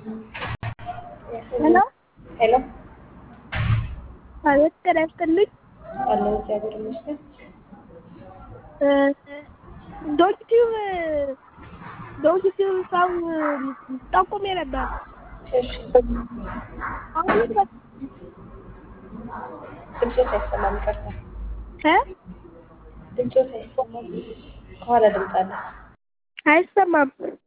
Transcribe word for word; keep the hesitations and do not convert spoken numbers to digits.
ሄሎ ሄሎ አቤት ጤና ይስጥልኝ። አለሁ እግዚአብሔር ይመስገን። ዶክቲው ዶክቲው ሰው ጠቁሜ ነበር። እሺ አሁን ድምፆት አይሰማም፣ ይቅርታ እ ድምፆት አይሰማም። ከኋላ ድምፅ አለ። አይሰማም።